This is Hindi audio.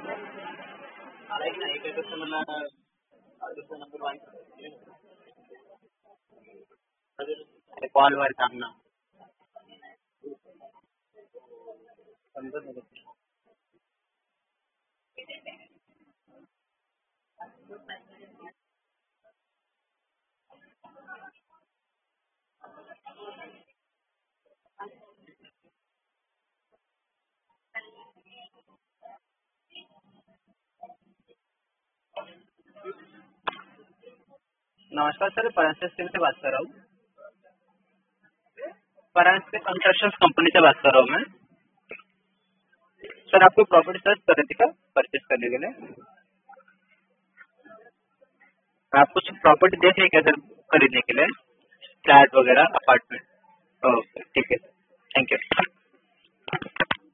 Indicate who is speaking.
Speaker 1: कॉलवर थांबणं. नमस्कार सर, परांजपे से बात कर रहा हूँ. परांजपे कंस्ट्रक्शन कंपनी से बात कर रहा हूँ मैं. सर आपको प्रॉपर्टी सर्च कर रही थी क्या परचेज करने के लिए? आप कुछ प्रॉपर्टी देख रहे क्या सर खरीदने के लिए, फ्लैट वगैरह, अपार्टमेंट? ओके ठीक है, थैंक यू.